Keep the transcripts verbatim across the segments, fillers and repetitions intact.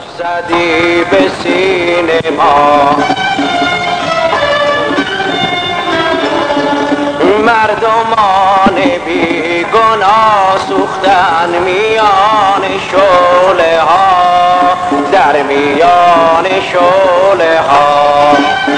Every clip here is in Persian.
زدی به سینه ما، مردمان بی گناه سوختن میان شعله ها، در میان شعله ها.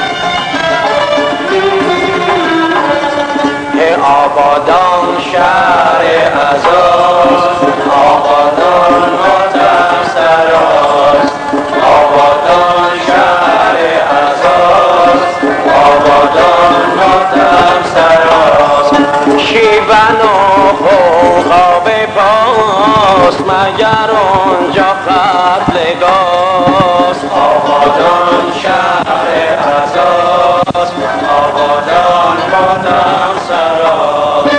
آبادان شهر عزاست، آبادان ماتم سراست، آبادان شهر عزاست، آبادان ماتم سراست. شیون و خوخا به پاس مگر اونجا قتلگاست. آبادان شهر عزاست، آبادان ماتم سراست.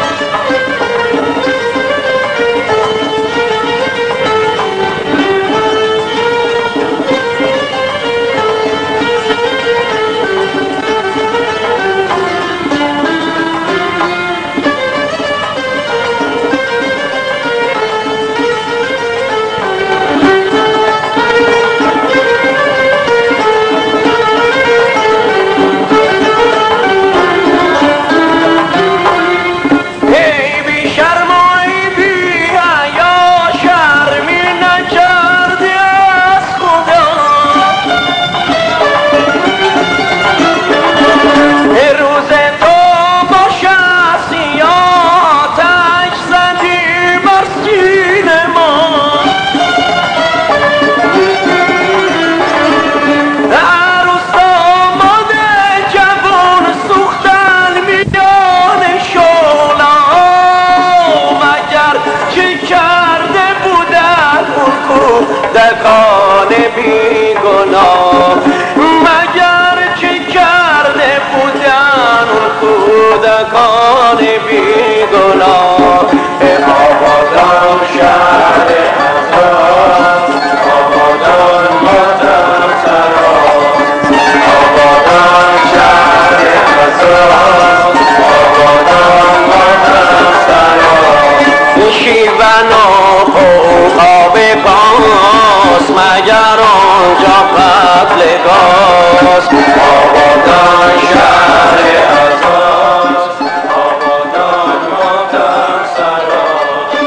کودکان بی گناه، مگر چه کرده بودن اون کودکان بی گناه. آبادان شهر عزاست، آبادان ماتم سراست، آبادان شهر عزاست، آبادان ماتم سراست. شیون و خوخا به پاس مگر آنجا قتلگاست. آبادان شهر عزاست، آبادان ماتم سراست.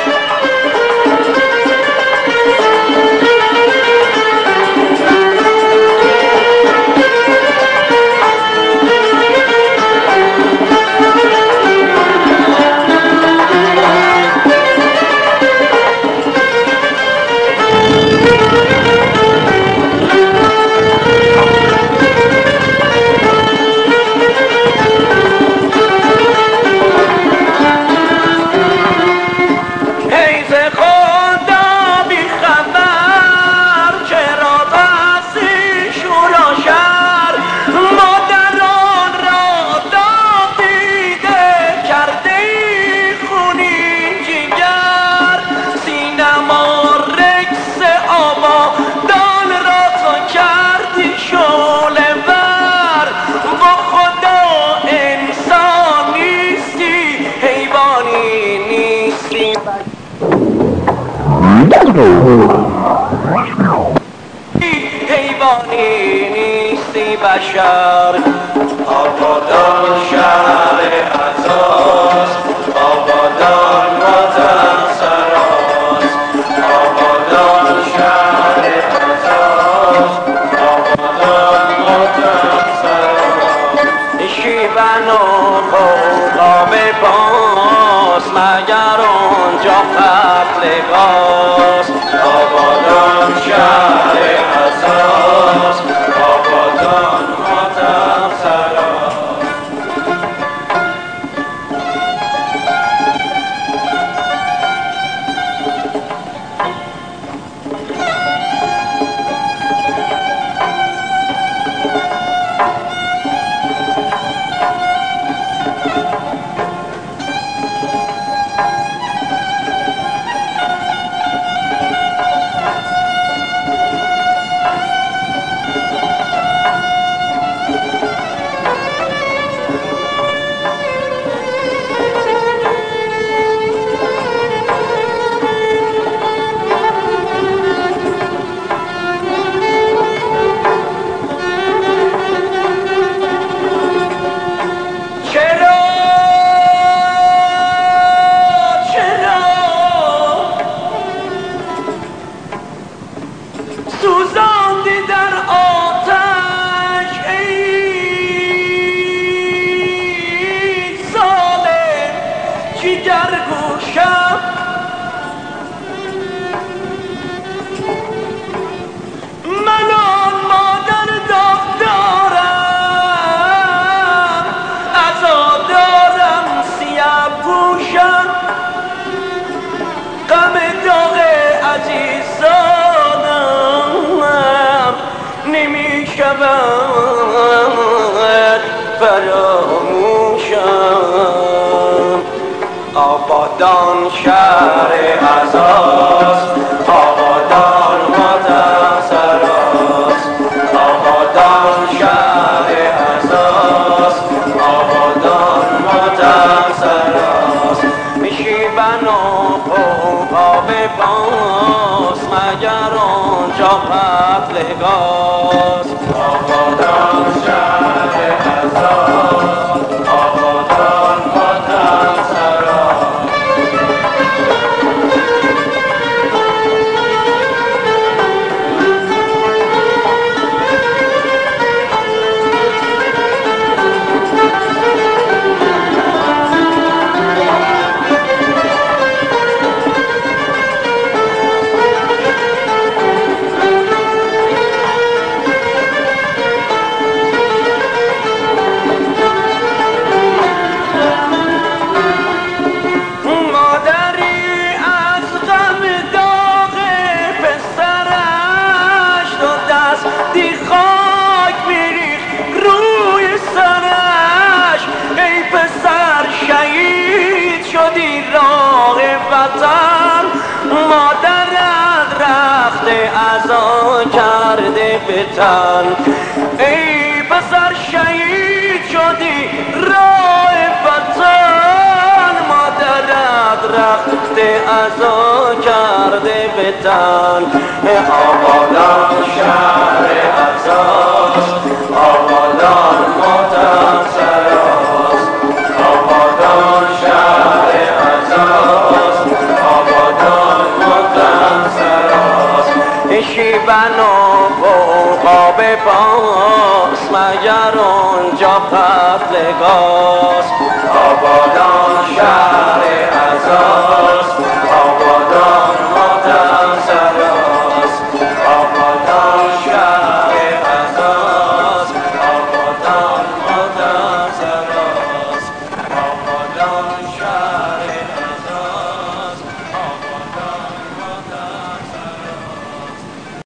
حیوانی نیستی بشر. آبادان شهر عزاست، آبادان ماتم سراست، آبادان شهر عزاست، آبادان ماتم سراست. شیون و خوخا به پاس مگر اونجا قتلگاست. آبادان شهر عزاست، آبادان ماتم سراست. سوزاندی در آتش ای ظالم جگرگوشم من آن مادر داغ دارم عزا دارم سیه پوشم غم داغ عزیزانم نمی شود فراموشم آبادان شهر عزاست آبادان ماتم سراست آبادان شهر عزاست آبادان ماتم سراست میشیبن و پوقا به باز مگر آنجا قتلگاست آبادان شهر عزاست آبادان ماتم سراست دی خاک میریخت روی سرش ای پسر شهید شدی راه وطن مادرت رخت عزا کرده به تن ای پسر شهید شدی راه وطن مادرت رخت عزا کرده به تن آبادان شهر عزاست آبادان ماتم سراست آبادان شهر عزاست آبادان ماتم سراست شیبن و بوقا به پاس مگر آنجا قتلگاست